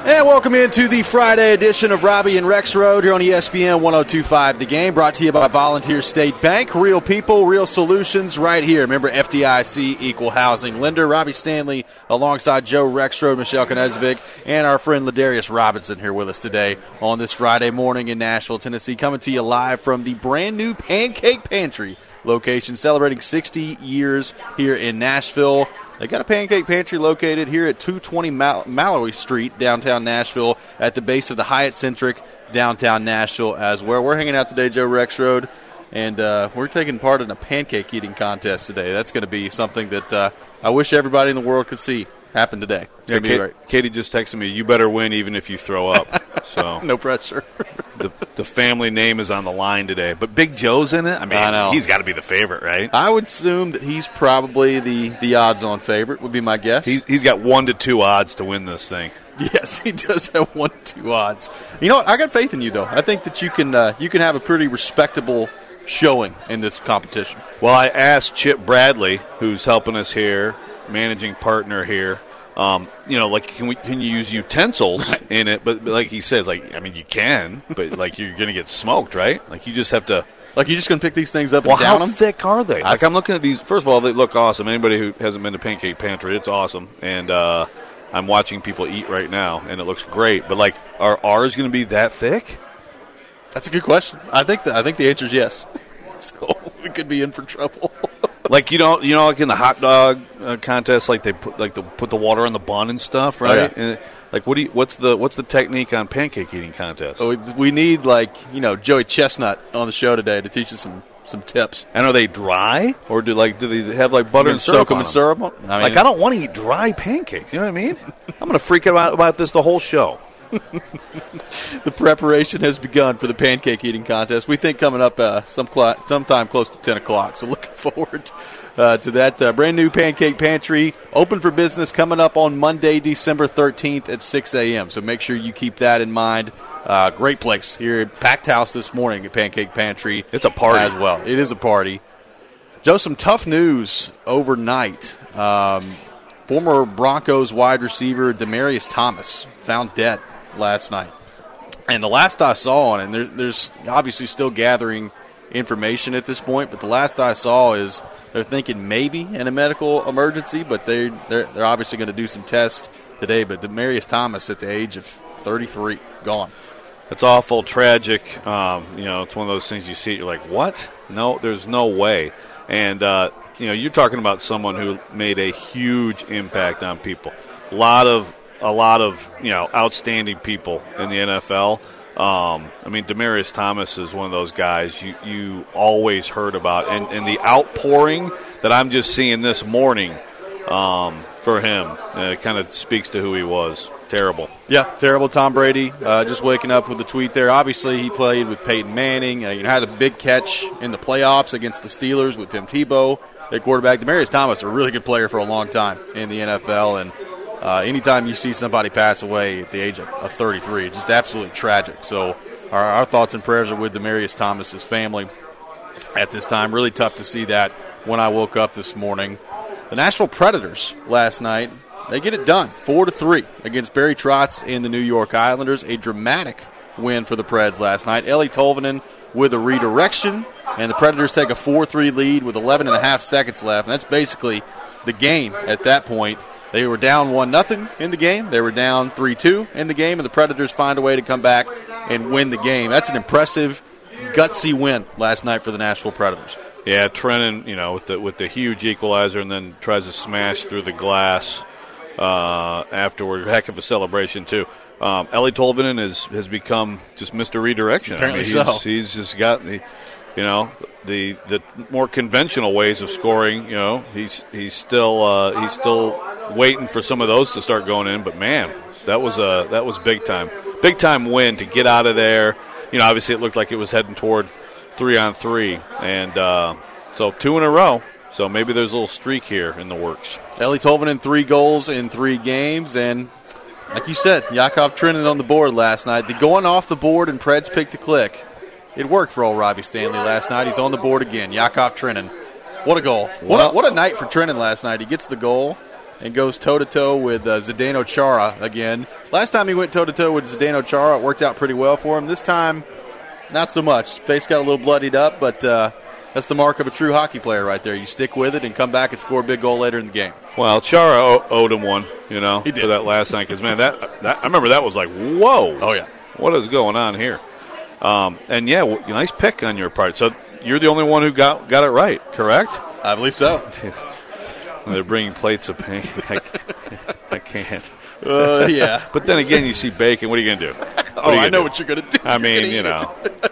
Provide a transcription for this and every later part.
And welcome into the Friday edition of Robbie and Rex Road here on ESPN 102.5 The Game, brought to you by Volunteer State Bank. Real people, real solutions right here. Remember, FDIC, equal housing lender. Robbie Stanley alongside Joe Rexrode, Michelle Knezvik, and our friend Ladarius Robinson here with us today on this Friday morning in Nashville, Tennessee, coming to you live from the brand new Pancake Pantry location, celebrating 60 years here in Nashville. They got a Pancake Pantry located here at 220 Mallory Street, downtown Nashville, at the base of the Hyatt Centric, downtown Nashville as well. We're hanging out today, Joe Rexrode, and we're taking part in a pancake eating contest today. That's going to be something that I wish everybody in the world could see happen today. Yeah, Katie just texted me, you better win even if you throw up. So no pressure. The family name is on the line today. But Big Joe's in it? I mean, he's got to be the favorite, right? I would assume that he's probably the odds-on favorite, would be my guess. He's got 1 to 2 odds to win this thing. Yes, he does have 1 to 2 odds. You know what? I got faith in you, though. I think that you can have a pretty respectable showing in this competition. Well, I asked Chip Bradley, who's helping us here, managing partner here, can you use utensils in it? But like he says, you can, but you're going to get smoked, right? You just have to. You're just going to pick these things up and down them? How thick are they? I'm looking at these. First of all, they look awesome. Anybody who hasn't been to Pancake Pantry, it's awesome. And I'm watching people eat right now, and it looks great. But are ours going to be that thick? That's a good question. I think the answer is yes. So we could be in for trouble. Like in the hot dog contest, they put the water on the bun and stuff, right? Oh, yeah. And what's the technique on pancake eating contest? Oh, we need Joey Chestnut on the show today to teach us some tips. And are they dry, or do they have butter and syrup? Soak them in syrup. I don't want to eat dry pancakes. You know what I mean? I'm going to freak out about this the whole show. The preparation has begun for the pancake eating contest. We think coming up sometime close to 10 o'clock. So looking forward to that brand new Pancake Pantry. Open for business coming up on Monday, December 13th at 6 a.m. So make sure you keep that in mind. Great place here at Packed House this morning at Pancake Pantry. It's a party as well. It is a party. Joe, some tough news overnight. Former Broncos wide receiver Demaryius Thomas found dead last night. And the last I saw on it, and there's obviously still gathering information at this point, but the last I saw is they're thinking maybe in a medical emergency, but they're obviously going to do some tests today. But Demaryius Thomas at the age of 33, gone. It's awful, tragic. It's one of those things you see, you're like, what? No, there's no way. And, you're talking about someone who made a huge impact on people. A lot of outstanding people in the NFL. Demaryius Thomas is one of those guys you always heard about, and the outpouring that I'm just seeing this morning for him kind of speaks to who he was. Terrible. Yeah, terrible. Tom Brady just waking up with the tweet there. Obviously, he played with Peyton Manning. Had a big catch in the playoffs against the Steelers with Tim Tebow, their quarterback. Demaryius Thomas, a really good player for a long time in the NFL, and anytime you see somebody pass away at the age of 33, it's just absolutely tragic. So our thoughts and prayers are with Demaryius Thomas's family at this time. Really tough to see that when I woke up this morning. The Nashville Predators last night, they get it done, 4-3 against Barry Trotz and the New York Islanders. A dramatic win for the Preds last night. Eeli Tolvanen with a redirection, and the Predators take a 4-3 lead with 11 and a half seconds left. And that's basically the game at that point. They were down 1-0 in the game. They were down 3-2 in the game, and the Predators find a way to come back and win the game. That's an impressive, gutsy win last night for the Nashville Predators. Yeah, Trennan, with the huge equalizer, and then tries to smash through the glass afterward. Heck of a celebration, too. Eeli Tolvanen has become just Mr. Redirection. Apparently he's just got the more conventional ways of scoring. He's still waiting for some of those to start going in. But man, that was big time win to get out of there. Obviously it looked like it was heading toward 3-on-3, and so 2 in a row. So maybe there's a little streak here in the works. Eeli Tolvanen, 3 goals in 3 games, and like you said, Yakov Trenin on the board last night. The going off the board and Preds pick to click. It worked for old Robbie Stanley last night. He's on the board again. Yakov Trenin. What a goal. What a night for Trenin last night. He gets the goal, and goes toe-to-toe with Zdeno Chara again. Last time he went toe-to-toe with Zdeno Chara, it worked out pretty well for him. This time, not so much. Face got a little bloodied up, but that's the mark of a true hockey player right there. You stick with it and come back and score a big goal later in the game. Well, Chara owed him one, He did. for that last night. Because, man, that I remember that was like, whoa. Oh, yeah. What is going on here? And, yeah, nice pick on your part. So you're the only one who got it right, correct? I believe so. They're bringing plates of pain. I can't. Yeah. But then again, you see bacon. What are you going to do? I know what you're going to do. I mean, you know.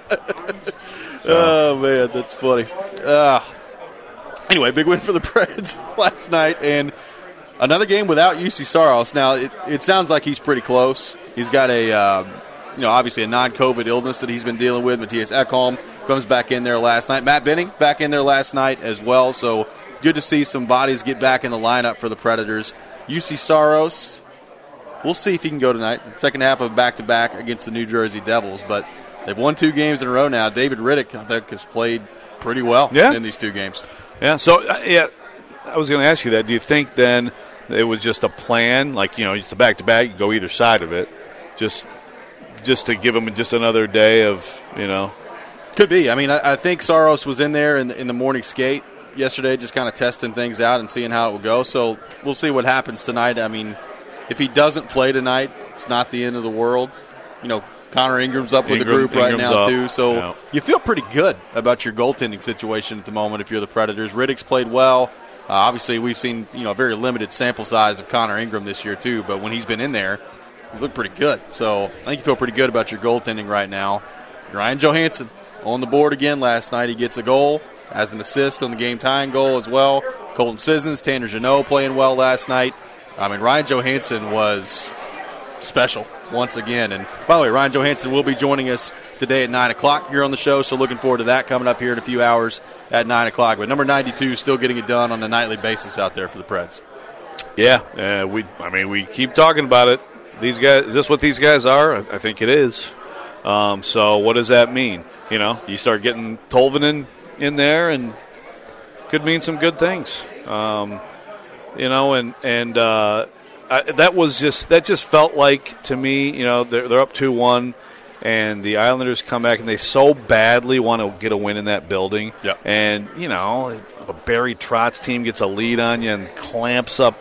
Oh, man, that's funny. Anyway, big win for the Preds last night, and another game without UC Saros. Now, it sounds like he's pretty close. He's got obviously a non-COVID illness that he's been dealing with. Matthias Ekholm comes back in there last night. Matt Benning back in there last night as well, so good to see some bodies get back in the lineup for the Predators. UC Saros, we'll see if he can go tonight. Second half of back-to-back against the New Jersey Devils, but they've won 2 games in a row now. David Riddick, I think, has played pretty well in these 2 games. Yeah, so, I was going to ask you that. Do you think then it was just a plan, like, just a back-to-back, you go either side of it, just to give him just another day of, Could be. I mean, I think Saros was in there in the morning skate yesterday, just kind of testing things out and seeing how it would go. So we'll see what happens tonight. I mean, if he doesn't play tonight, it's not the end of the world. Connor Ingram's up with the group right now, too. So you feel pretty good about your goaltending situation at the moment if you're the Predators. Riddick's played well. Obviously, we've seen a very limited sample size of Connor Ingram this year, too. But when he's been in there, he's looked pretty good. So I think you feel pretty good about your goaltending right now. Ryan Johansson on the board again last night. He gets a goal, has an assist on the game-tying goal as well. Colton Sissons, Tanner Jeannot playing well last night. I mean, Ryan Johansson was special once again. And, by the way, Ryan Johansson will be joining us today at 9 o'clock here on the show, so looking forward to that coming up here in a few hours at 9 o'clock. But number 92 still getting it done on a nightly basis out there for the Preds. Yeah, we keep talking about it. These guys, is this what these guys are? I think it is. So what does that mean? You start getting Tolvanen in there, and could mean some good things. That just felt like to me, they're up 2-1, and the Islanders come back and they so badly want to get a win in that building. Yep. And a Barry Trotz team gets a lead on you and clamps up.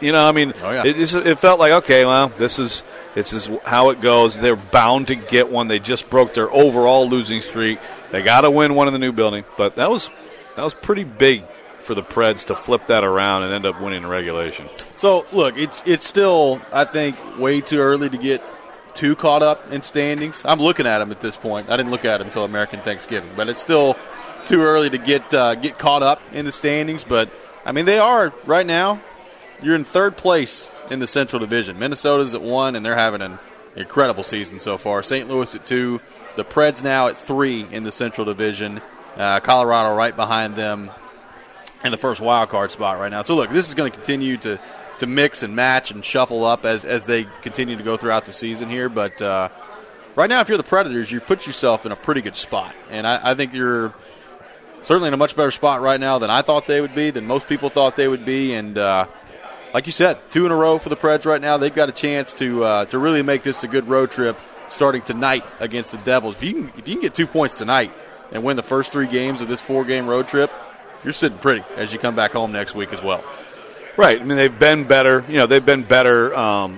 It felt like, okay, well, this is how it goes. They're bound to get one. They just broke their overall losing streak. They got to win one in the new building, but that was pretty big for the Preds to flip that around and end up winning in regulation. So, look, it's still, I think, way too early to get too caught up in standings. I'm looking at them at this point. I didn't look at them until American Thanksgiving, but it's still too early to get caught up in the standings. But, I mean, they are right now. You're in third place in the Central Division. Minnesota's at 1, and they're having an incredible season so far. St. Louis at 2. The Preds now at 3 in the Central Division. Colorado right behind them in the first wild card spot right now. So, look, this is going to continue to mix and match and shuffle up as they continue to go throughout the season here. But right now, if you're the Predators, you put yourself in a pretty good spot. And I think you're certainly in a much better spot right now than I thought they would be, than most people thought they would be. And like you said, 2 in a row for the Preds right now. They've got a chance to really make this a good road trip starting tonight against the Devils. If you can get 2 points tonight and win the first 3 games of this 4-game road trip, you're sitting pretty as you come back home next week as well. Right. I mean, they've been better. They've been better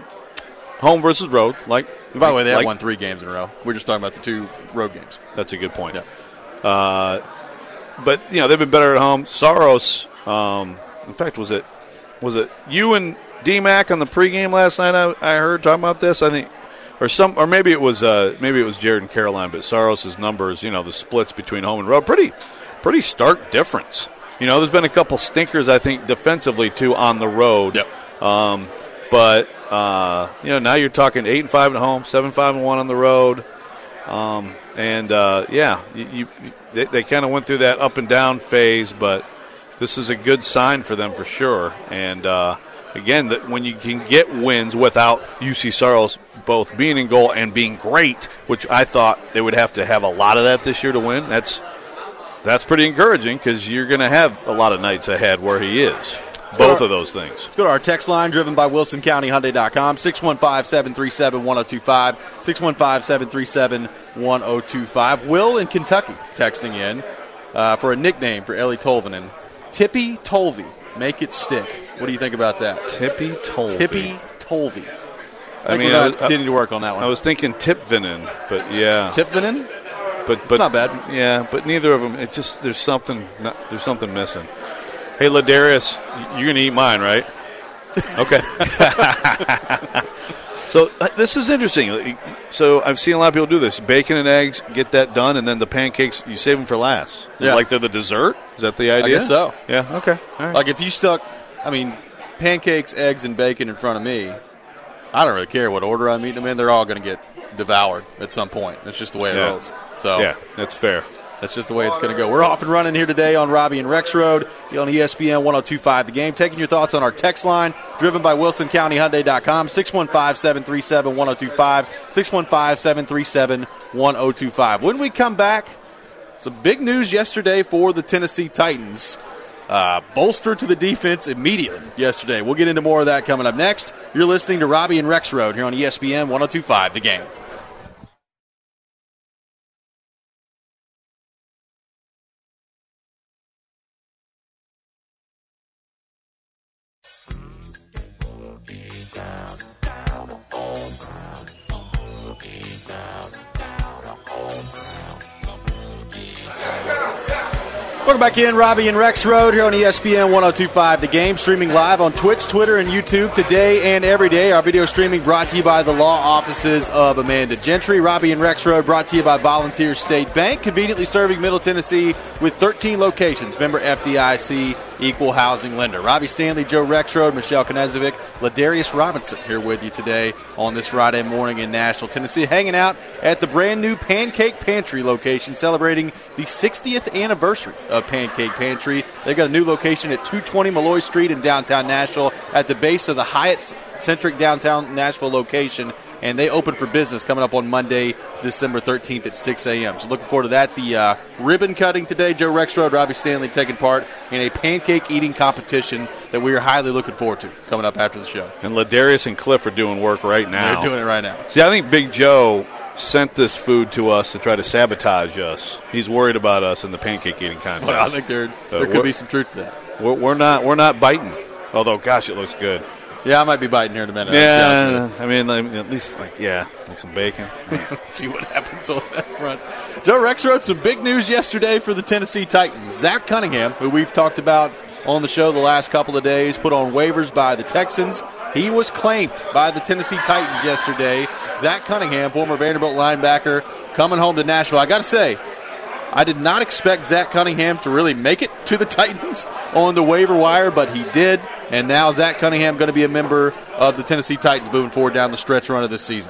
home versus road. By the way, they have won 3 games in a row. We're just talking about the 2 road games. That's a good point. Yeah. But they've been better at home. Soros, in fact, was it you and D-Mac on the pregame last night? I heard talking about this. I think, or maybe it was Jared and Caroline. But Saros' numbers, the splits between home and road, pretty stark difference. There's been a couple stinkers, I think, defensively, too, on the road. Yep. But now you're talking 8-5 at home, 7-5-1 on the road. They kind of went through that up and down phase, but this is a good sign for them for sure. And, again, that when you can get wins without UC Saros both being in goal and being great, which I thought they would have to have a lot of that this year to win, that's pretty encouraging because you're going to have a lot of nights ahead where he is. both of those things. Let's go to our text line, driven by WilsonCountyHyundai.com, 615-737-1025, 615-737-1025. Will in Kentucky texting in for a nickname for Ellie Tolvanen. Tippy Tolvey. Make it stick. What do you think about that? Tippy Tolvey. Tippy Tolvey. I mean, we're continuing to work on that one. I was thinking Tipvinen, but yeah. Tipvinen? But it's not bad. Yeah, but neither of them. It's just there's something missing. Hey, Ladarius, you're gonna eat mine, right? Okay. So this is interesting. So I've seen a lot of people do this: bacon and eggs, get that done, and then the pancakes you save them for last. Yeah. Like they're the dessert. Is that the idea? I guess so. Yeah. Okay. All right. Like if you stuck, pancakes, eggs, and bacon in front of me, I don't really care what order I'm eating them in. They're all going to get devoured at some point. That's just the way it rolls. So yeah, that's fair. That's just the way it's going to go. We're off and running here today on Robbie and Rex Road on ESPN 102.5 The Game. Taking your thoughts on our text line, driven by WilsonCountyHyundai.com, 615-737-1025, 615-737-1025. When we come back, some big news yesterday for the Tennessee Titans. Bolster to the defense immediately yesterday. We'll get into more of that coming up next. You're listening to Robbie and Rex Road here on ESPN 102.5 The Game. Welcome back in, Robbie and Rex Road here on ESPN 102.5 The Game, streaming live on Twitch, Twitter, and YouTube today and every day. Our video streaming brought to you by the law offices of Amanda Gentry. Robbie and Rex Road brought to you by Volunteer State Bank, conveniently serving Middle Tennessee with 13 locations. Member FDIC, equal housing lender. Robbie Stanley, Joe Rexrode, Michelle Knezovic, Ladarius Robinson here with you today on this Friday morning in Nashville, Tennessee, hanging out at the brand new Pancake Pantry location, celebrating the 60th anniversary of Pancake Pantry. They've got a new location at 220 Malloy Street in downtown Nashville at the base of the Hyatt-centric downtown Nashville location. And they open for business coming up on Monday, December 13th at 6 a.m. So looking forward to that. The ribbon cutting today, Joe Rexrode, Robbie Stanley taking part in a pancake eating competition that we are highly looking forward to coming up after the show. And Ladarius and Cliff are doing work right now. They're doing it right now. See, I think Big Joe sent this food to us to try to sabotage us. He's worried about us in the pancake eating contest. Well, I think there could be some truth to that. We're not biting. Although, gosh, it looks good. Yeah, I might be biting here in a minute. Yeah, I mean, at least, like some bacon. See what happens on that front. Joe Rexrode, some big news yesterday for the Tennessee Titans. Zach Cunningham, who we've talked about on the show the last couple of days, put on waivers by the Texans. He was claimed by the Tennessee Titans yesterday. Zach Cunningham, former Vanderbilt linebacker, coming home to Nashville. I got to say, I did not expect Zach Cunningham to really make it to the Titans on the waiver wire, but he did. And now Zach Cunningham going to be a member of the Tennessee Titans moving forward down the stretch run of this season.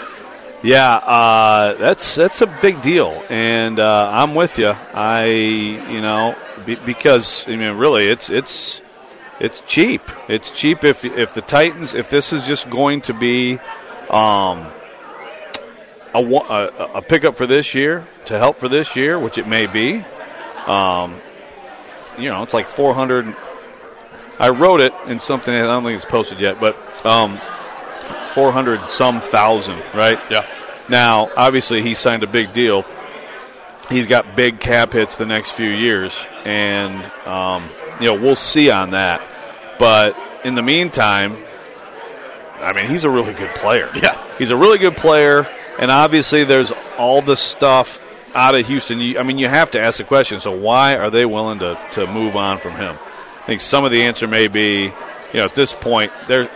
Yeah, that's a big deal, and I'm with you. Because really, it's cheap. It's cheap if the Titans, if this is just going to be a pickup for this year to help for this year, which it may be. It's like 400. I wrote it in something, I don't think it's posted yet, but 400-some thousand, right? Yeah. Now, obviously, he signed a big deal. He's got big cap hits the next few years, and, we'll see on that. But in the meantime, I mean, he's a really good player. Yeah. He's a really good player, and obviously there's all the stuff out of Houston. You have to ask the question, so why are they willing to move on from him? I think some of the answer may be, at this point, they're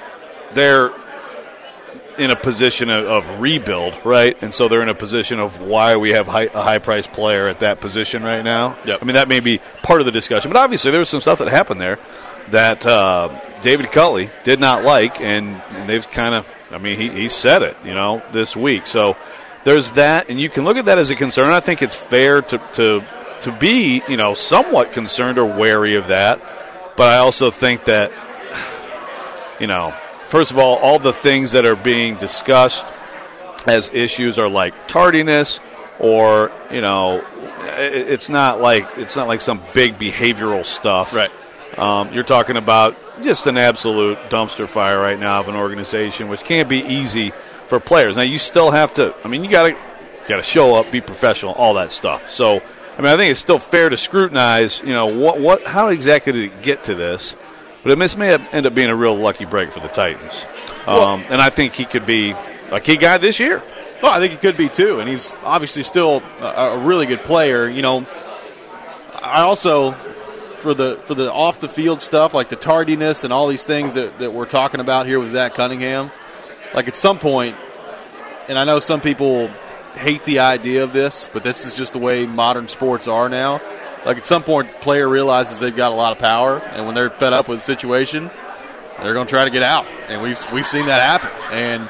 in a position of rebuild, right? And so they're in a position of why we have a high-priced player at that position right now. Yep. I mean, that may be part of the discussion. But obviously there was some stuff that happened there that David Culley did not like, and they've kind of, he said it, this week. So there's that, and you can look at that as a concern. I think it's fair to be, somewhat concerned or wary of that. But I also think that, first of all the things that are being discussed as issues are like tardiness, or it's not like some big behavioral stuff. Right. You're talking about just an absolute dumpster fire right now of an organization, which can't be easy for players. Now, you still have to, I mean, you got to show up, be professional, all that stuff. So, I mean, I think it's still fair to scrutinize, how exactly did it get to this? But this may end up being a real lucky break for the Titans. And I think he could be a key guy this year. Well, I think he could be too, and he's obviously still a really good player. I also, for the off the field stuff, like the tardiness and all these things that we're talking about here with Zach Cunningham, like at some point, and I know some people hate the idea of this, but this is just the way modern sports are now. Like at some point, player realizes they've got a lot of power, and when they're fed up with the situation, they're going to try to get out, and we've seen that happen. And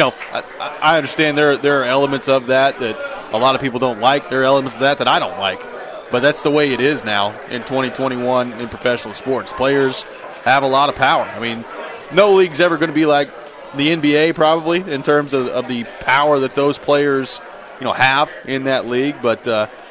I understand there are elements of that a lot of people don't like. There are elements of that I don't like, but that's the way it is now in 2021 in professional sports. Players have a lot of power. I mean, no league's ever going to be like the NBA probably in terms of the power that those players have in that league, but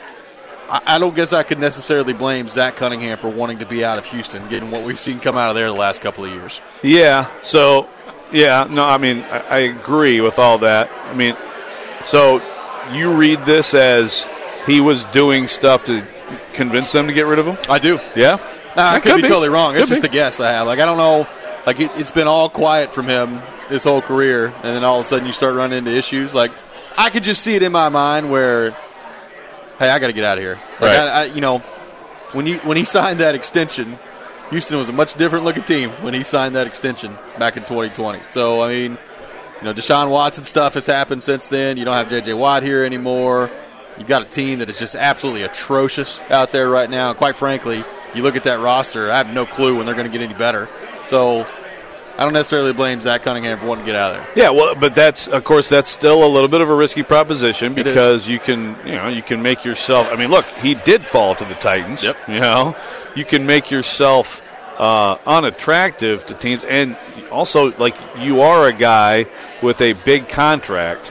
I don't guess I could necessarily blame Zach Cunningham for wanting to be out of Houston, given what we've seen come out of there the last couple of years. Yeah, so, I mean, I agree with all that. I mean, so you read this as he was doing stuff to convince them to get rid of him? I do. Yeah? I could be totally wrong. It's just a guess I have. Like, I don't know. Like, it's been all quiet from him his whole career, and then all of a sudden you start running into issues. Like, I could just see it in my mind where, hey, I got to get out of here. Like, right. When he signed that extension, Houston was a much different looking team when he signed that extension back in 2020. So, I mean, Deshaun Watson stuff has happened since then. You don't have J.J. Watt here anymore. You've got a team that is just absolutely atrocious out there right now. And quite frankly, you look at that roster, I have no clue when they're going to get any better. So I don't necessarily blame Zach Cunningham for wanting to get out of there. Yeah, well, but that's still a little bit of a risky proposition because you can make yourself. I mean, look, he did fall to the Titans. Yep. You can make yourself unattractive to teams, and also like you are a guy with a big contract.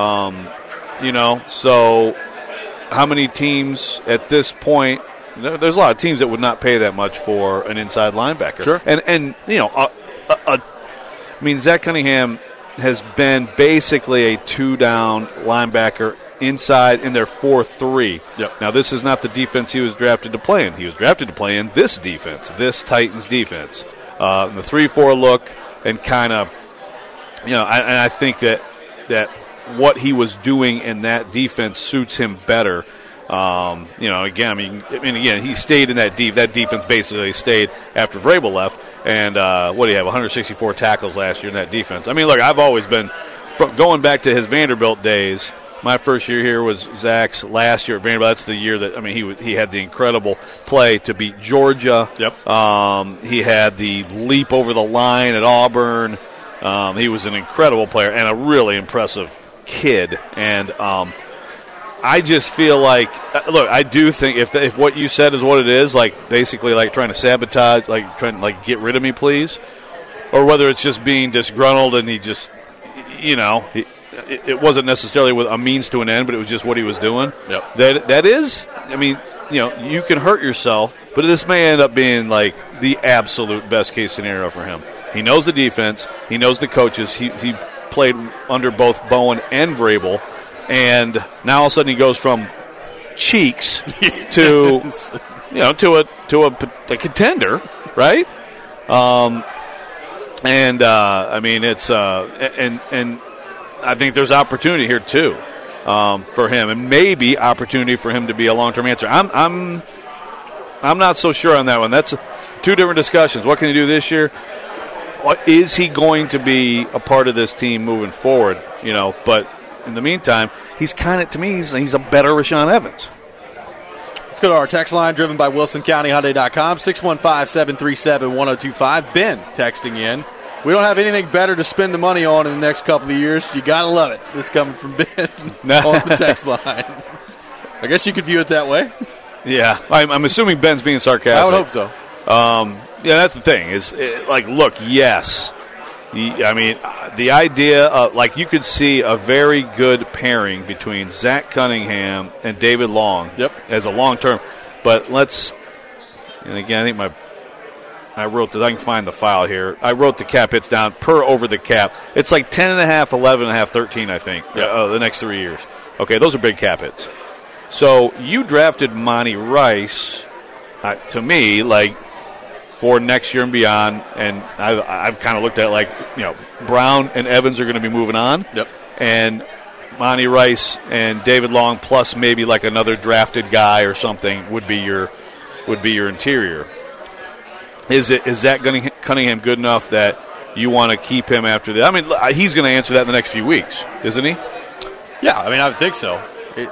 So how many teams at this point? There's a lot of teams that would not pay that much for an inside linebacker. Sure. And I mean, Zach Cunningham has been basically a two-down linebacker inside in their 4-3. Yep. Now, this is not the defense he was drafted to play in. He was drafted to play in this defense, this Titans defense. The 3-4 look and kind of, and I think that what he was doing in that defense suits him better. Again, he stayed in that that defense basically stayed after Vrabel left. And what do you have, 164 tackles last year in that defense. I mean, look, I've always been, going back to his Vanderbilt days, my first year here was Zach's last year at Vanderbilt. That's the year that, I mean, he had the incredible play to beat Georgia. Yep. He had the leap over the line at Auburn. He was an incredible player and a really impressive kid. And I just feel like, look, I do think if what you said is what it is, like basically like trying to sabotage, like trying to like get rid of me, please, or whether it's just being disgruntled and he just, it wasn't necessarily with a means to an end, but it was just what he was doing. Yep. That is, I mean, you can hurt yourself, but this may end up being like the absolute best case scenario for him. He knows the defense, he knows the coaches. He played under both Bowen and Vrabel. And now all of a sudden he goes from cheeks to, to a contender, right? I mean it's and I think there's opportunity here too for him, and maybe opportunity for him to be a long-term answer. I'm not so sure on that one. That's two different discussions. What can he do this year? Is he going to be a part of this team moving forward? But in the meantime, he's kind of, to me, he's a better Rashaan Evans. Let's go to our text line driven by WilsonCountyHyundai.com, 615-737-1025. Ben texting in. We don't have anything better to spend the money on in the next couple of years. You got to love it. This coming from Ben on the text line. I guess you could view it that way. Yeah. I'm assuming Ben's being sarcastic. I would hope so. That's the thing. Look, yes. I mean, the idea of, like, you could see a very good pairing between Zach Cunningham and David Long. Yep. As a long term. But and again, I I wrote that. I can find the file here. I wrote the cap hits down per over the cap. It's like 10.5, 11.5, 13, I think, the next 3 years. Okay, those are big cap hits. So you drafted Monty Rice, to me, like, for next year and beyond, and I've kind of looked at it like, Brown and Evans are going to be moving on. Yep. And Monty Rice and David Long plus maybe like another drafted guy or something would be your interior. Is Zach Cunningham good enough that you want to keep him after that? I mean, he's going to answer that in the next few weeks, isn't he? Yeah, I mean, I would think so.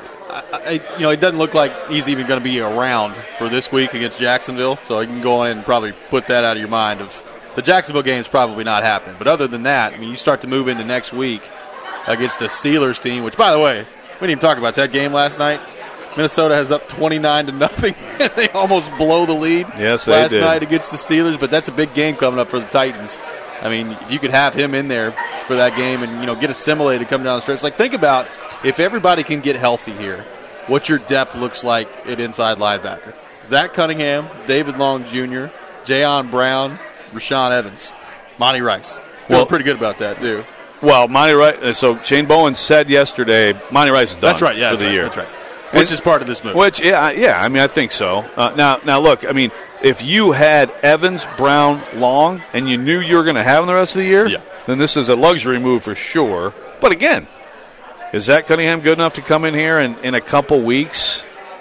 It doesn't look like he's even going to be around for this week against Jacksonville, so you can go in and probably put that out of your mind. Of the Jacksonville game is probably not happening. But other than that, I mean, you start to move into next week against the Steelers team, which, by the way, we didn't even talk about that game last night. Minnesota has up 29-0. They almost blow the lead last night against the Steelers, but that's a big game coming up for the Titans. I mean, if you could have him in there for that game and, get assimilated coming down the stretch. Like, think about if everybody can get healthy here, what your depth looks like at inside linebacker. Zach Cunningham, David Long Jr., Jayon Brown, Rashaan Evans, Monty Rice. Feeling pretty good about that, too. Well, Monty Rice, so Shane Bowen said yesterday, Monty Rice is done for the year. That's right. Which is part of this move. I mean, I think so. Now, look, I mean, if you had Evans, Brown, Long, and you knew you were going to have them the rest of the year, then this is a luxury move for sure. But again, is Zach Cunningham good enough to come in here and in a couple weeks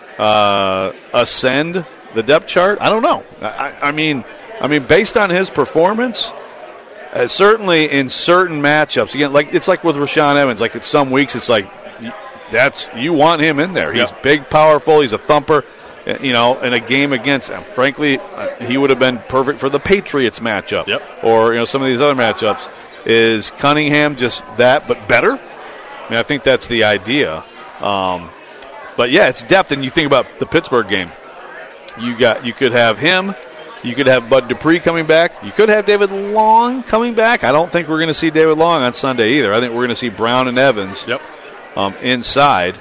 ascend the depth chart? I don't know. I mean, based on his performance, certainly in certain matchups, again, like it's like with Rashaan Evans. Like, at some weeks, it's like you want him in there. He's big, powerful. He's a thumper. In a game against, frankly, he would have been perfect for the Patriots matchup. Or some of these other matchups. Is Cunningham just that, but better? I mean, I think that's the idea. But yeah, it's depth. And you think about the Pittsburgh game. You could have him. You could have Bud Dupree coming back. You could have David Long coming back. I don't think we're going to see David Long on Sunday either. I think we're going to see Brown and Evans inside.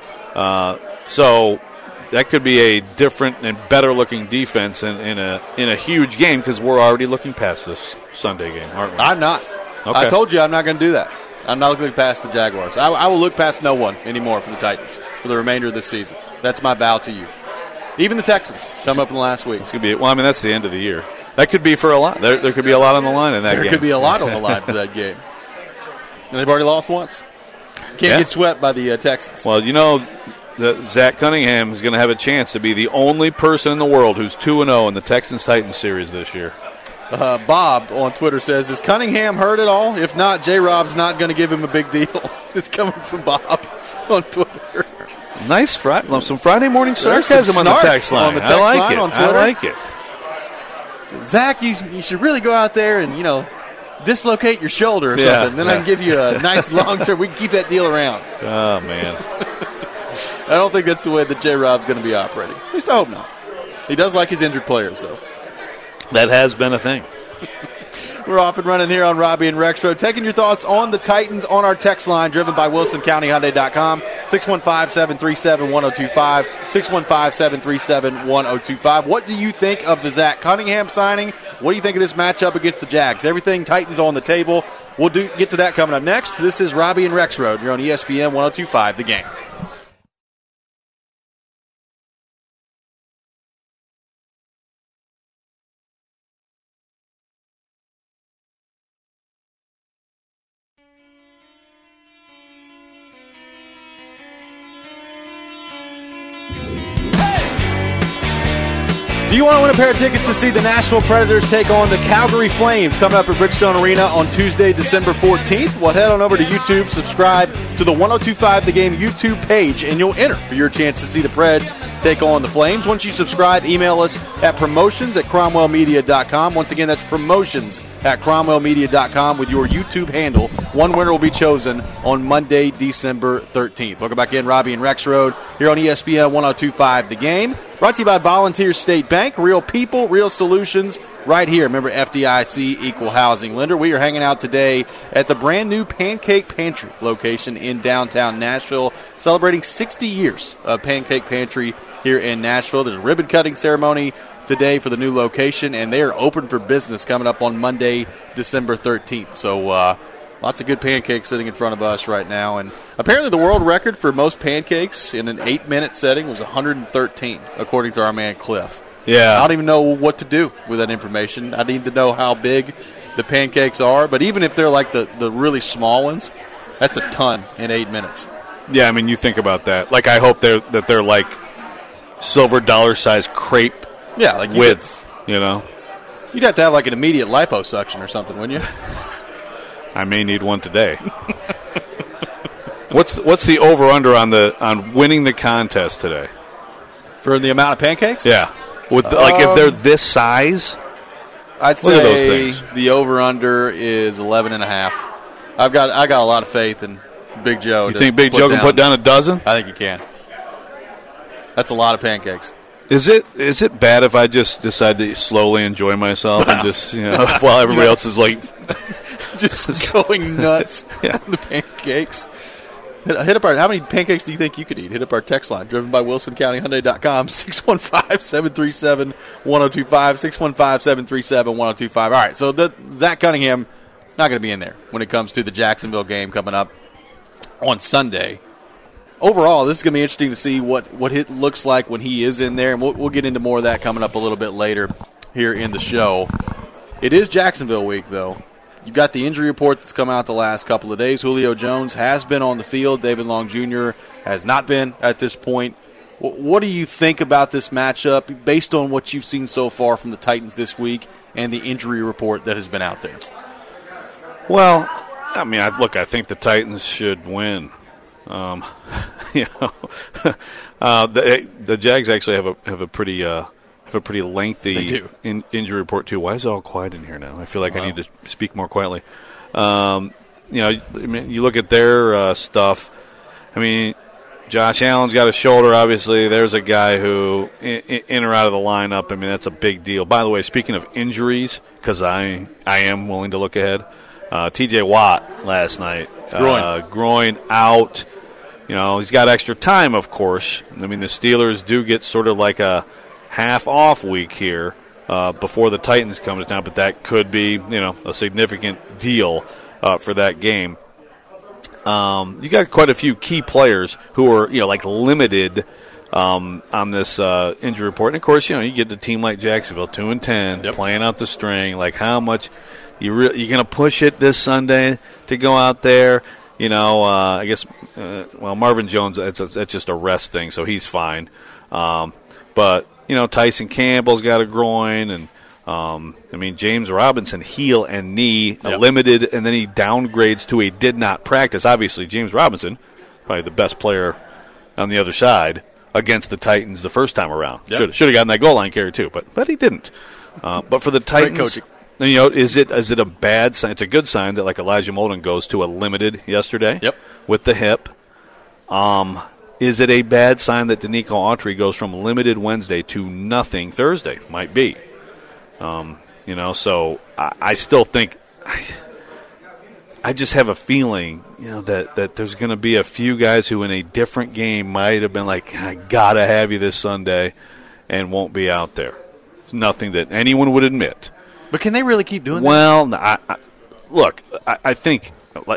So that could be a different and better looking defense in a huge game, because we're already looking past this Sunday game, aren't we? I'm not. Okay. I told you I'm not going to do that. I'm not looking past the Jaguars. I will look past no one anymore for the Titans for the remainder of this season. That's my vow to you. Even the Texans come up in the last week. It's gonna be, that's the end of the year. That could be for a lot. There could be a lot on the line in that game. There could be a lot on the line for that game. And they've already lost once. Can't get swept by the Texans. Well, that Zach Cunningham is going to have a chance to be the only person in the world who's 2-0 in the Texans-Titans series this year. Bob on Twitter says, is Cunningham hurt at all? If not, J-Rob's not going to give him a big deal. It's coming from Bob on Twitter. Nice some Friday morning sarcasm on the text line. On the text line on Twitter. I like it. Zach, you should really go out there and, dislocate your shoulder or something. Then I can give you a nice long-term. We can keep that deal around. Oh, man. I don't think that's the way that J-Rob's going to be operating. At least I hope not. He does like his injured players, though. That has been a thing. We're off and running here on Robbie and Rexroad. Taking your thoughts on the Titans on our text line, driven by WilsonCountyHyundai.com, 615-737-1025, 615-737-1025. What do you think of the Zach Cunningham signing? What do you think of this matchup against the Jags? Everything Titans on the table. We'll get to that coming up next. This is Robbie and Rexroad. You're on ESPN 102.5, The Game. Do you want to win a pair of tickets to see the Nashville Predators take on the Calgary Flames coming up at Bridgestone Arena on Tuesday, December 14th? Well, head on over to YouTube, subscribe to the 102.5 The Game YouTube page, and you'll enter for your chance to see the Preds take on the Flames. Once you subscribe, email us at promotions@cromwellmedia.com. Once again, that's promotions@cromwellmedia.com with your YouTube handle. One winner will be chosen on Monday, December 13th. Welcome back in, Robbie and Rexroad, here on ESPN 102.5 The Game. Brought to you by Volunteer State Bank. Real people, real solutions, right here. Remember, FDIC Equal Housing Lender. We are hanging out today at the brand new Pancake Pantry location in downtown Nashville, celebrating 60 years of Pancake Pantry here in Nashville. There's a ribbon cutting ceremony today for the new location, and they are open for business coming up on Monday, December 13th. So lots of good pancakes sitting in front of us right now. And apparently the world record for most pancakes in an 8-minute setting was 113, according to our man Cliff. Yeah. I don't even know what to do with that information. I need to know how big the pancakes are. But even if they're like the really small ones, that's a ton in 8 minutes. Yeah, I mean, you think about that. Like, I hope they're like silver dollar-sized crepe. Yeah, like width, you know. You'd have to have like an immediate liposuction or something, wouldn't you? I may need one today. What's the over/under on winning the contest today? For the amount of pancakes? Yeah. With if they're this size? I'd Look at those say things. the over/under is 11.5. I got a lot of faith in Big Joe. You think Big Joe can put down a dozen? I think he can. That's a lot of pancakes. Is it bad if I just decide to slowly enjoy myself and just, while everybody else is like just going nuts on the pancakes? Hit up how many pancakes do you think you could eat? Hit up our text line, driven by WilsonCountyHyundai.com, 615-737-1025, 615-737-1025. All right, so Zach Cunningham not going to be in there when it comes to the Jacksonville game coming up on Sunday. Overall, this is going to be interesting to see what it looks like when he is in there, and we'll get into more of that coming up a little bit later here in the show. It is Jacksonville week, though. You've got the injury report that's come out the last couple of days. Julio Jones has been on the field. David Long Jr. has not been at this point. What do you think about this matchup based on what you've seen so far from the Titans this week and the injury report that has been out there? Well, I mean, I think the Titans should win. The Jags actually have a pretty lengthy injury report too. Why is it all quiet in here now? I feel like I need to speak more quietly. I mean, you look at their stuff. I mean, Josh Allen's got a shoulder. Obviously, there's a guy who in or out of the lineup. I mean, that's a big deal. By the way, speaking of injuries, because I am willing to look ahead. T.J. Watt last night, groin out. He's got extra time, of course. I mean, the Steelers do get sort of like a half-off week here before the Titans come to town, but that could be, a significant deal for that game. You got quite a few key players who are, limited on this injury report. And, of course, you get a team like Jacksonville, 2-10, playing out the string. Like, how much you going to push it this Sunday to go out there? I guess, Marvin Jones, that's just a rest thing, so he's fine. But, Tyson Campbell's got a groin, and, James Robinson, heel and knee, limited, and then he downgrades to a did not practice. Obviously, James Robinson, probably the best player on the other side against the Titans the first time around. Should have gotten that goal line carry, too, but he didn't. But for the Titans, is it a bad sign? It's a good sign that like Elijah Molden goes to a limited yesterday with the hip. Is it a bad sign that Danico Autry goes from limited Wednesday to nothing Thursday? Might be. So I still think I just have a feeling, that there's going to be a few guys who in a different game might have been like, I got to have you this Sunday and won't be out there. It's nothing that anyone would admit. But can they really keep doing that? Well, I think,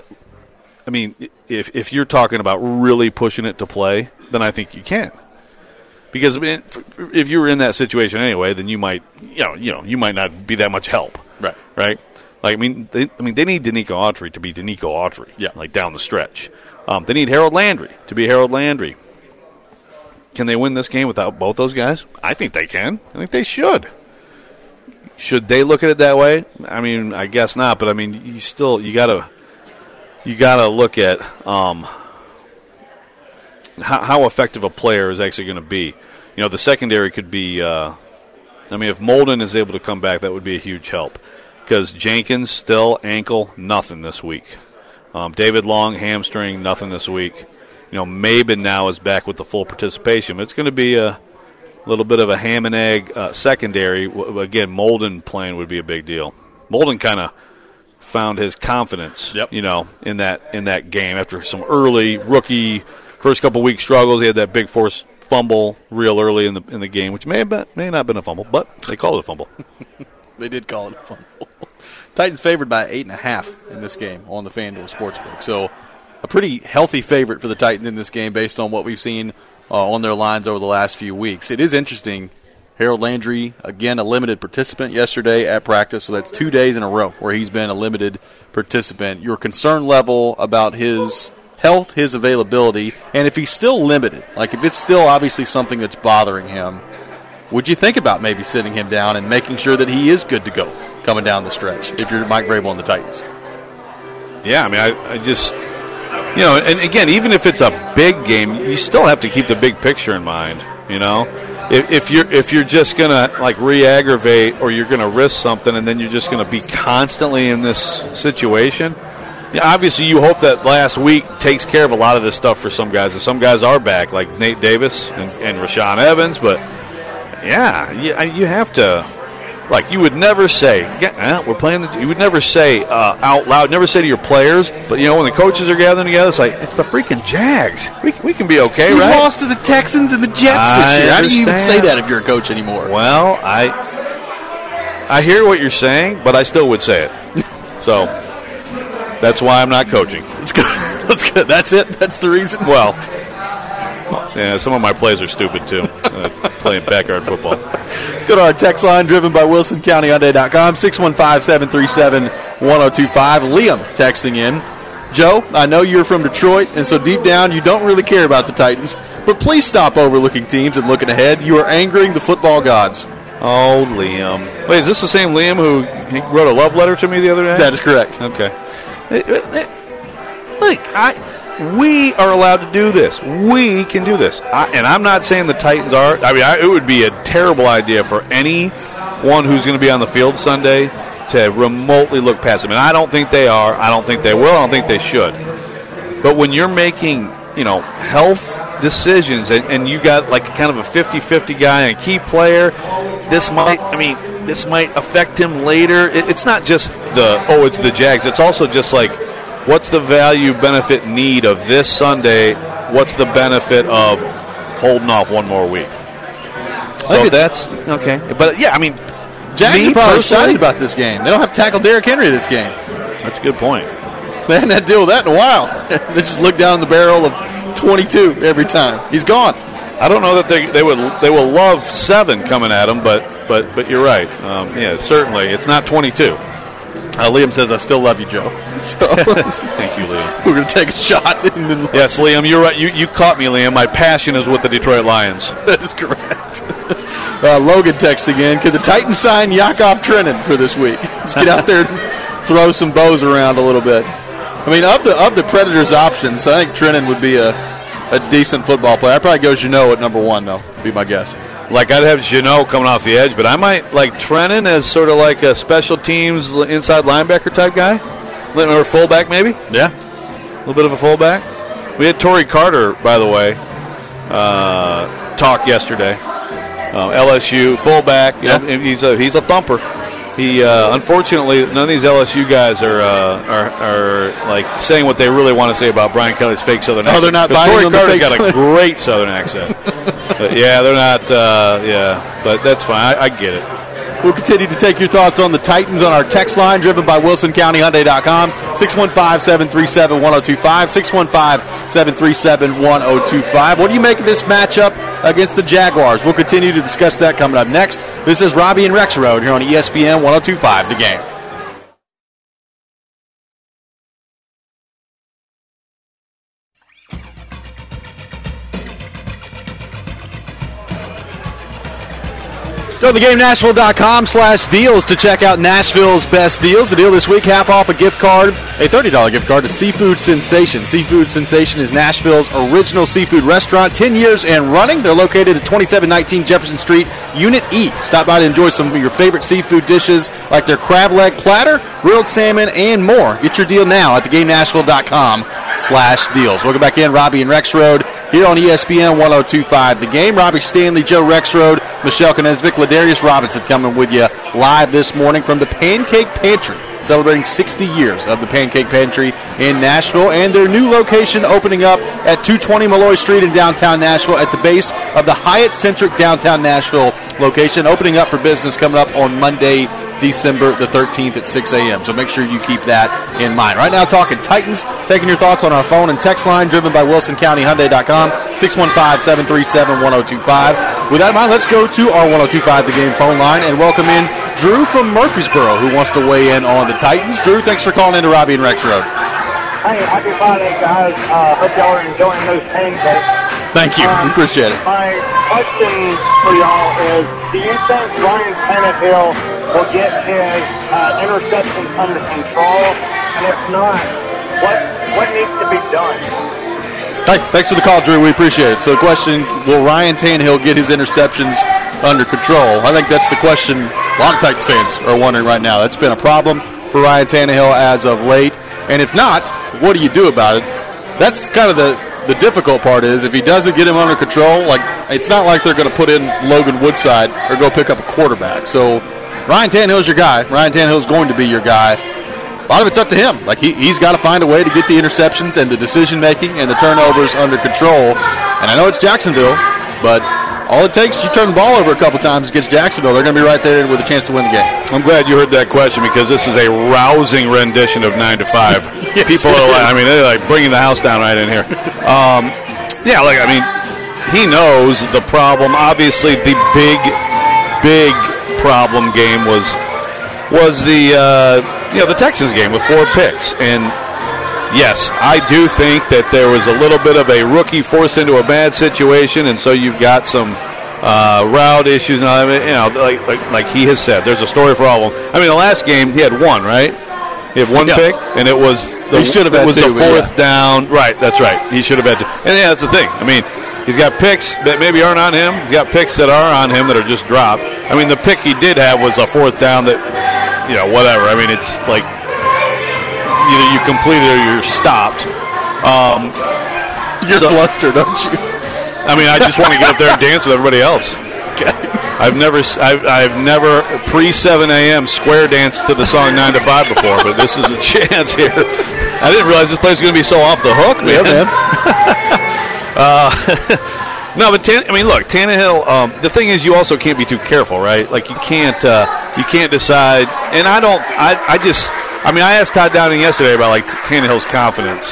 if you're talking about really pushing it to play, then I think you can. Because if you were in that situation anyway, then you might, you might not be that much help. Right. Like, they need Danico Autry to be Danico Autry. Yeah. Like down the stretch. They need Harold Landry to be Harold Landry. Can they win this game without both those guys? I think they can. I think they should. Should they look at it that way? I mean, I guess not. But you gotta look at how effective a player is actually going to be. The secondary could be. If Molden is able to come back, that would be a huge help. Because Jenkins still ankle, nothing this week. David Long hamstring, nothing this week. Mabin now is back with the full participation. But it's going to be a little bit of a ham and egg secondary. Again, Molden playing would be a big deal. Molden kind of found his confidence, in that game after some early rookie first couple week struggles. He had that big forced fumble real early in the game, which may not have been a fumble, but they called it a fumble. They did call it a fumble. Titans favored by 8.5 in this game on the FanDuel Sportsbook. So a pretty healthy favorite for the Titans in this game based on what we've seen on their lines over the last few weeks. It is interesting. Harold Landry, again, a limited participant yesterday at practice, so that's 2 days in a row where he's been a limited participant. Your concern level about his health, his availability, and if he's still limited, like if it's still obviously something that's bothering him, would you think about maybe sitting him down and making sure that he is good to go coming down the stretch if you're Mike Vrabel and the Titans? Yeah, I mean, I just, and again, even if it's a big game, you still have to keep the big picture in mind, If you're just gonna like re-aggravate or you're gonna risk something and then you're just gonna be constantly in this situation, obviously you hope that last week takes care of a lot of this stuff for some guys. And some guys are back, like Nate Davis and Rashaan Evans. But you have to, like, you would never say, we're playing. You would never say out loud, never say to your players. But when the coaches are gathering together, it's like it's the freaking Jags. We can be okay, right? We lost to the Texans and the Jets this year. How do you even say that if you're a coach anymore? Well, I hear what you're saying, but I still would say it. So that's why I'm not coaching. That's good. That's good. That's it. That's the reason. Well, yeah, some of my plays are stupid too. Playing backyard football. Let's go to our text line, driven by WilsonCountyHyundai.com, 615-737-1025. Liam texting in. Joe, I know you're from Detroit, and so deep down you don't really care about the Titans, but please stop overlooking teams and looking ahead. You are angering the football gods. Oh, Liam. Wait, is this the same Liam who wrote a love letter to me the other day? That is correct. Okay. Look, we are allowed to do this. We can do this. And I'm not saying the Titans are. I mean, it would be a terrible idea for anyone who's going to be on the field Sunday to remotely look past them. And I don't think they are. I don't think they will. I don't think they should. But when you're making, health decisions and you got like kind of a 50-50 guy and a key player, this might affect him later. It's not just it's the Jags. It's also just like, what's the value, benefit, need of this Sunday? What's the benefit of holding off one more week? So that's okay. But, yeah, I mean, Jags are probably excited about this game. They don't have to tackle Derrick Henry this game. That's a good point. They haven't had to deal with that in a while. They just look down the barrel of 22 every time. He's gone. I don't know that they will love 7 coming at him, but you're right. Certainly. It's not 22. Liam says, I still love you, Joe. So, thank you, Liam. We're going to take a shot. Yes, Liam, you're right. You caught me, Liam. My passion is with the Detroit Lions. That is correct. Logan texting in, could the Titans sign Yakov Trenin for this week? Let's get out there and throw some bows around a little bit. I mean, of the Predators' options, I think Trenin would be a decent football player. I'd probably go Jeannot at number 1, though, would be my guess. Like, I'd have Jeannot coming off the edge, but I might like Trenin as sort of like a special teams inside linebacker type guy. Or fullback, maybe? Yeah. A little bit of a fullback. We had Torrey Carter, by the way, talk yesterday. LSU fullback. Yeah. He's a thumper. He unfortunately, none of these LSU guys are like saying what they really want to say about Brian Kelly's fake Southern accent. Oh, they're not biting on the fake. Torrey Carter's got a great Southern accent. But yeah, they're not. But that's fine. I get it. We'll continue to take your thoughts on the Titans on our text line, driven by WilsonCountyHyundai.com, 615-737-1025, 615-737-1025. What do you make of this matchup against the Jaguars? We'll continue to discuss that coming up next. This is Robbie and Rex Road here on ESPN 102.5 The Game. Go to theGameNashville.com/deals to check out Nashville's best deals. The deal this week, half off a $30 gift card to Seafood Sensation. Seafood Sensation is Nashville's original seafood restaurant, 10 years and running. They're located at 2719 Jefferson Street, Unit E. Stop by to enjoy some of your favorite seafood dishes like their crab leg platter, grilled salmon, and more. Get your deal now at theGameNashville.com/deals. Welcome back in, Robbie and Rex Road. here on ESPN 102.5 The Game. Robbie Stanley, Joe Rexrode, Michelle Knezvik, Ladarius Robinson coming with you live this morning from the Pancake Pantry, celebrating 60 years of the Pancake Pantry in Nashville, and their new location opening up at 220 Malloy Street in downtown Nashville at the base of the Hyatt-centric downtown Nashville location, opening up for business coming up on Monday, December the 13th at 6 a.m. So make sure you keep that in mind. Right now, talking Titans, taking your thoughts on our phone and text line, driven by WilsonCountyHyundai.com, 615-737-1025. With that in mind, let's go to our 102.5 The Game phone line and welcome in Drew from Murfreesboro, who wants to weigh in on the Titans. Drew, thanks for calling in to Robbie and Rexrode. Hey, happy Friday, guys. Hope y'all are enjoying those pancakes. Thank you. We appreciate it. My question for y'all is, do you think Ryan Tannehill will get his interceptions under control? And if not, what needs to be done? Hey, thanks for the call, Drew. We appreciate it. So the question, will Ryan Tannehill get his interceptions under control? I think that's the question a lot of Titans fans are wondering right now. That's been a problem for Ryan Tannehill as of late. And if not, what do you do about it? That's kind of the difficult part is if he doesn't get him under control, like it's not like they're going to put in Logan Woodside or go pick up a quarterback. So Ryan Tannehill's your guy. Ryan Tannehill's going to be your guy. A lot of it's up to him. Like he's got to find a way to get the interceptions and the decision-making and the turnovers under control. And I know it's Jacksonville, but all it takes is you turn the ball over a couple times against Jacksonville. They're going to be right there with a chance to win the game. I'm glad you heard that question because this is a rousing rendition of 9 to 5. Yes, people are like, they're like bringing the house down right in here. He knows the problem. Obviously, the big problem game was the Texans game with 4 picks. And yes, I do think that there was a little bit of a rookie forced into a bad situation, and so you've got some route issues. Like he has said, there's a story for all of them. The last game he had 1, right? He had 1 pick, and it was the 4th down. Right, that's right. He should have had 2. And that's the thing. He's got picks that maybe aren't on him. He's got picks that are on him that are just dropped. The pick he did have was a 4th down that, whatever. It's like either you complete it or you're stopped. You're flustered, don't you? I just want to get up there and dance with everybody else. Okay. I've never pre-7 a.m. square danced to the song 9 to 5 before, but this is a chance here. I didn't realize this place was going to be so off the hook, man. Yeah, man. No, but look, Tannehill. The thing is, you also can't be too careful, right? Like you can't decide. And I asked Todd Downing yesterday about Tannehill's confidence.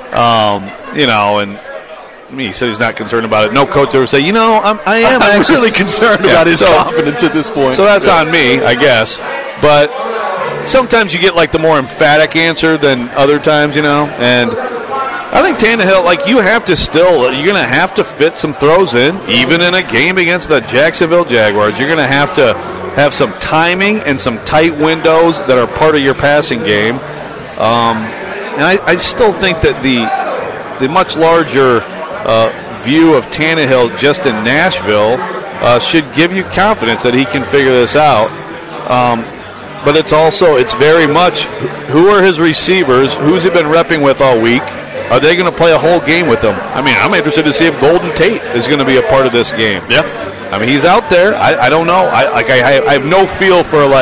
He said he's not concerned about it. No coach ever say, I'm really concerned about his confidence at this point. So that's on me, I guess. But sometimes you get the more emphatic answer than other times, And I think Tannehill, you're going to have to fit some throws in, even in a game against the Jacksonville Jaguars. You're going to have some timing and some tight windows that are part of your passing game. And I still think that the much larger view of Tannehill just in Nashville should give you confidence that he can figure this out. But it's very much who are his receivers, who's he been repping with all week. Are they going to play a whole game with him? I'm interested to see if Golden Tate is going to be a part of this game. Yep. He's out there. I don't know. I have no feel for in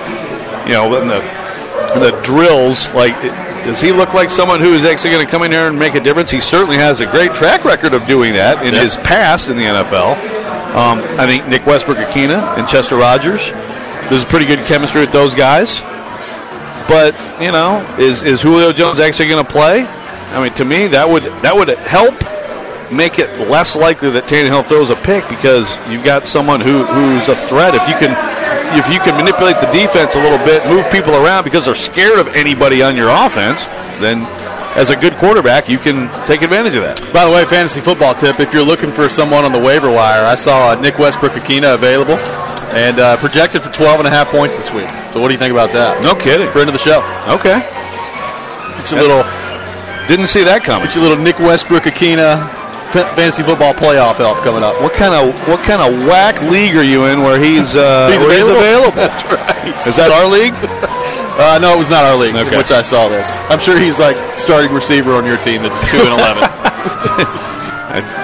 the drills. Does he look like someone who is actually going to come in here and make a difference? He certainly has a great track record of doing that in his past in the NFL. I think Nick Westbrook-Akina and Chester Rogers, there's pretty good chemistry with those guys. But, is Julio Jones actually going to play? To me, that would help make it less likely that Tannehill throws a pick because you've got someone who's a threat. If you can manipulate the defense a little bit, move people around because they're scared of anybody on your offense, then as a good quarterback, you can take advantage of that. By the way, fantasy football tip, if you're looking for someone on the waiver wire, I saw Nick Westbrook-Akina available and projected for 12.5 points this week. So what do you think about that? No kidding. Friend of the show. Okay. It's a little... Didn't see that coming. It's a little Nick Westbrook-Akina fantasy football playoff help coming up. What kind of whack league are you in where he's available? That's right. Is that our league? No, it was not our league in Okay. which I saw this. I'm sure he's starting receiver on your team that's 2-11.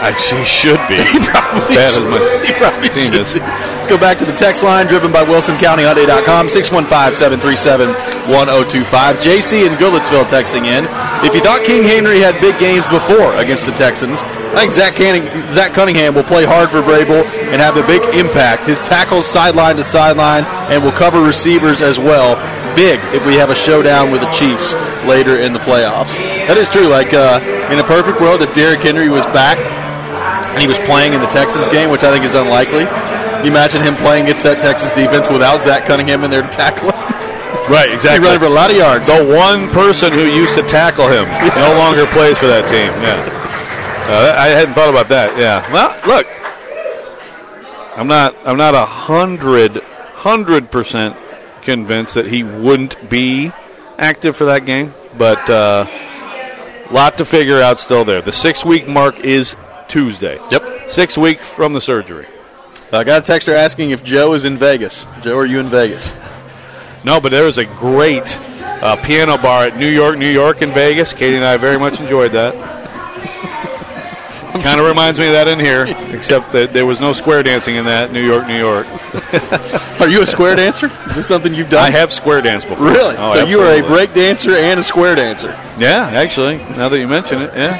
She should be. He probably Bad as should. my He probably team should. is. Let's go back to the text line driven by WilsonCountyHyundai.com, 615-737-1025. JC in Goodlettsville texting in. If you thought King Henry had big games before against the Texans, I think Zach Cunningham will play hard for Vrabel and have a big impact. His tackles sideline to sideline and will cover receivers as well. Big if we have a showdown with the Chiefs later in the playoffs. That is true. Like in a perfect world, if Derrick Henry was back and he was playing in the Texans game, which I think is unlikely, you imagine him playing against that Texas defense without Zach Cunningham in there to tackle him. Right, exactly. He's running for a lot of yards. The one person who used to tackle him no longer plays for that team. Yeah, I hadn't thought about that. Yeah. Well, look, I'm not 100% convinced that he wouldn't be active for that game, but lot to figure out still there. The 6-week mark is Tuesday. Yep. 6 weeks from the surgery. I got a texter asking if Joe is in Vegas. Joe, are you in Vegas? No, but there was a great piano bar at New York in Vegas. Katie and I very much enjoyed that. Kind of reminds me of that in here, except that there was no square dancing in that, New York. Are you a square dancer? Is this something you've done? I have square danced before. Really? Oh, so absolutely. you are a break dancer and a square dancer. Yeah, actually, now that you mention it, yeah.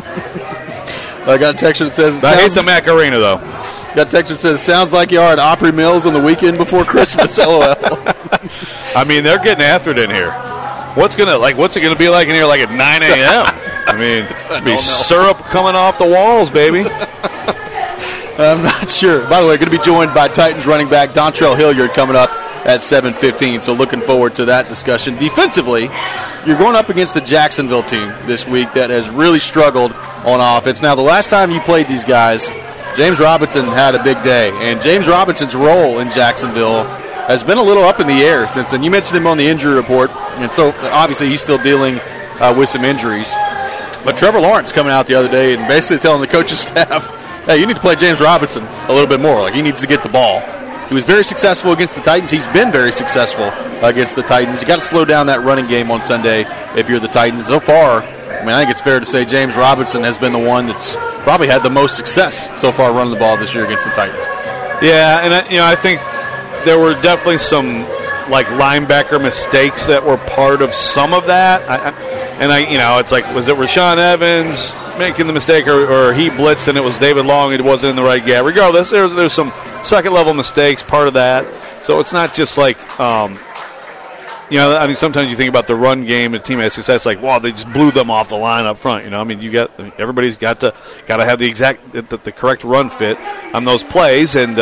I got a texter that says... I hate the Macarena, though. Got a texter that says, sounds like you are at Opry Mills on the weekend before Christmas, LOL. I mean, they're getting after it in here. What's it gonna be like in here like at 9 a.m.? I mean, be syrup coming off the walls, baby. I'm not sure. By the way, going to be joined by Titans running back Dontrell Hilliard coming up at 7:15, so looking forward to that discussion. Defensively, you're going up against the Jacksonville team this week that has really struggled on offense. Now, the last time you played these guys, James Robinson had a big day, and James Robinson's role in Jacksonville has been a little up in the air since then. You mentioned him on the injury report, and so obviously he's still dealing with some injuries. But Trevor Lawrence coming out the other day and basically telling the coaching staff, hey, you need to play James Robinson a little bit more. Like, he needs to get the ball. He was very successful against the Titans. He's been very successful against the Titans. You got to slow down that running game on Sunday if you're the Titans. So far, I mean, I think it's fair to say James Robinson has been the one that's probably had the most success so far running the ball this year against the Titans. Yeah, and I think there were definitely some linebacker mistakes that were part of some of that. It's like, was it Rashaan Evans making the mistake, or he blitzed and it was David Long, it wasn't in the right gap? Regardless, there's some second level mistakes, part of that. So it's not just like, sometimes you think about the run game and team has success, like, wow, they just blew them off the line up front. Everybody's got to have the correct run fit on those plays, and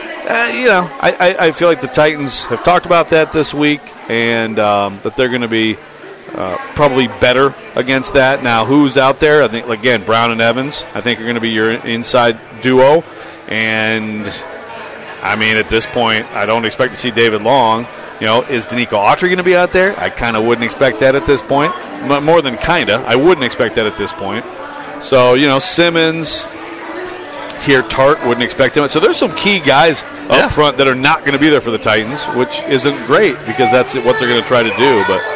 I feel like the Titans have talked about that this week, and that they're going to be probably better against that. Now, who's out there? I think, again, Brown and Evans, I think, are going to be your inside duo. And, I mean, at this point, I don't expect to see David Long. Is Danico Autry going to be out there? I kind of wouldn't expect that at this point. More than kind of. I wouldn't expect that at this point. So, Simmons, Tier Tart, wouldn't expect him. So there's some key guys up front that are not going to be there for the Titans, which isn't great because that's what they're going to try to do. But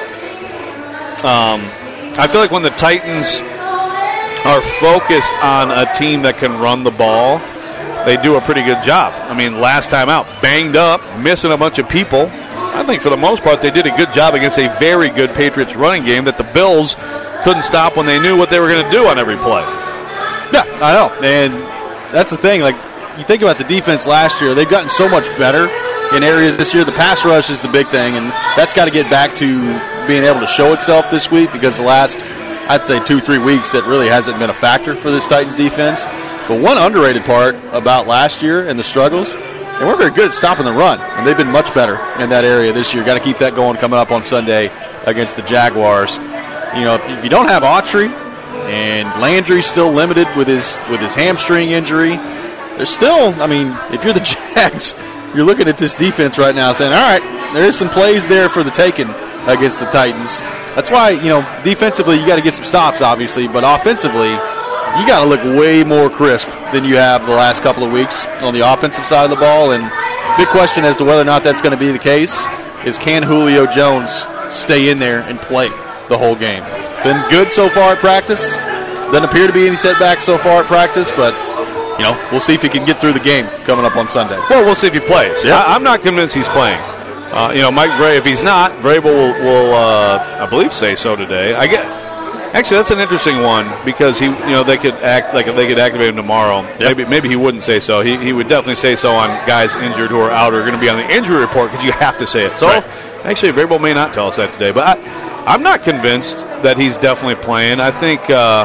I feel like when the Titans are focused on a team that can run the ball, they do a pretty good job. I mean, last time out, banged up, missing a bunch of people. I think for the most part they did a good job against a very good Patriots running game that the Bills couldn't stop when they knew what they were going to do on every play. Yeah, I know. And that's the thing. Like, you think about the defense last year, they've gotten so much better in areas this year. The pass rush is the big thing, and that's got to get back to being able to show itself this week because the last, I'd say, 2-3 weeks, it really hasn't been a factor for this Titans defense. But one underrated part about last year and the struggles, they weren't very good at stopping the run, and they've been much better in that area this year. Got to keep that going coming up on Sunday against the Jaguars. If you don't have Autry and Landry's still limited with his hamstring injury, there's still, if you're the Jags, you're looking at this defense right now saying, all right, there's some plays there for the taking against the Titans. That's why, defensively you got to get some stops, obviously, but offensively you got to look way more crisp than you have the last couple of weeks on the offensive side of the ball. And big question as to whether or not that's going to be the case is, can Julio Jones stay in there and play the whole game? Been good so far at practice, Doesn't appear to be any setbacks so far at practice, but we'll see if he can get through the game coming up on Sunday. Well, we'll see if he plays. Yeah. I'm not convinced he's playing. Mike Vrabel, if he's not, Vrabel will I believe, say so today. Actually, that's an interesting one because they could activate him tomorrow. Yep. Maybe he wouldn't say so. He would definitely say so on guys injured who are out or going to be on the injury report because you have to say it. So, right. Actually, Vrabel may not tell us that today. But I'm not convinced that he's definitely playing. I think,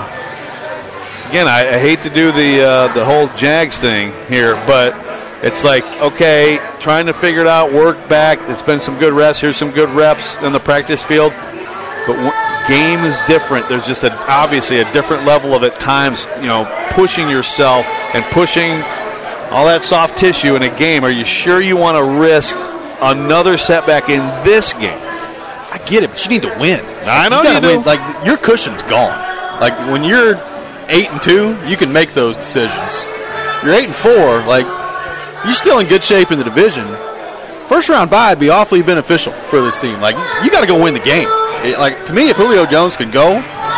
again, I hate to do the whole Jags thing here, but it's like, okay, trying to figure it out, work back. It's been some good rests. Here's some good reps in the practice field. But game is different. There's just obviously a different level of, at times, pushing yourself and pushing all that soft tissue in a game. Are you sure you want to risk another setback in this game? I get it, but you need to win. I know you do. Win. Like, your cushion's gone. Like, when you're 8-2, you can make those decisions. You're 8-4, like, you're still in good shape in the division. First round bye would be awfully beneficial for this team. Like, you got to go win the game. To me, if Julio Jones can go.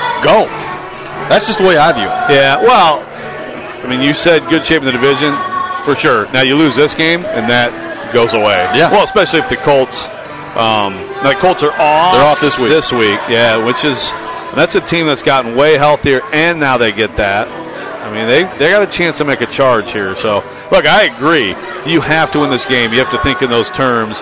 That's just the way I view it. Yeah, well, I mean, you said good shape in the division, for sure. Now, you lose this game, and that goes away. Yeah. Well, especially if the Colts, Colts are off. They're off this week. Yeah, that's a team that's gotten way healthier, and now they get that. I mean, they got a chance to make a charge here. So, look, I agree. You have to win this game. You have to think in those terms.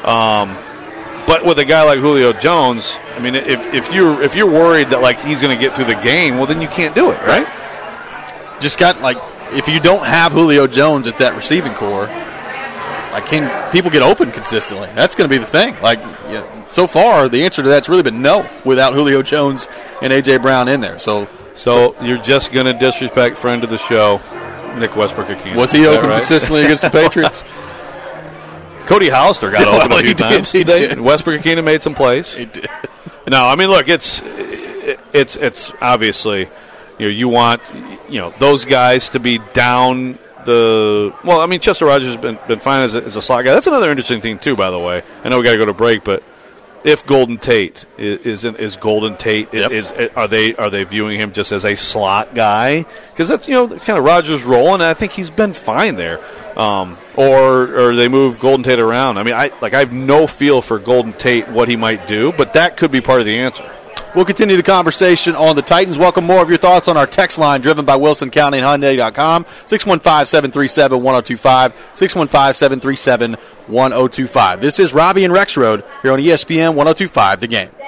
But with a guy like Julio Jones, I mean, if you're worried that he's going to get through the game, well, then you can't do it, right? Just if you don't have Julio Jones at that receiving core, can people get open consistently? That's going to be the thing. So far, the answer to that's really been no without Julio Jones and A.J. Brown in there. So you're just going to disrespect friend of the show, Nick Westbrook-Ikhine. Was he open consistently against the Patriots? Cody Hollister got open a few times. He did. Westbrook-Ikhine made some plays. He did. No, I mean, look, it's obviously, you want those guys to be down the. Well, I mean, Chester Rogers has been fine as a slot guy. That's another interesting thing too, by the way. I know we got to go to break, but if Golden Tate is Golden Tate, yep. Are they viewing him just as a slot guy? Because that's kind of Rogers' role, and I think he's been fine there. Or they move Golden Tate around. I mean, I have no feel for Golden Tate, what he might do, but that could be part of the answer. We'll continue the conversation on the Titans. Welcome more of your thoughts on our text line driven by WilsonCountyHyundai.com, 615-737-1025, 615-737-1025. This is Robbie and Rex Road here on ESPN 102.5 The Game.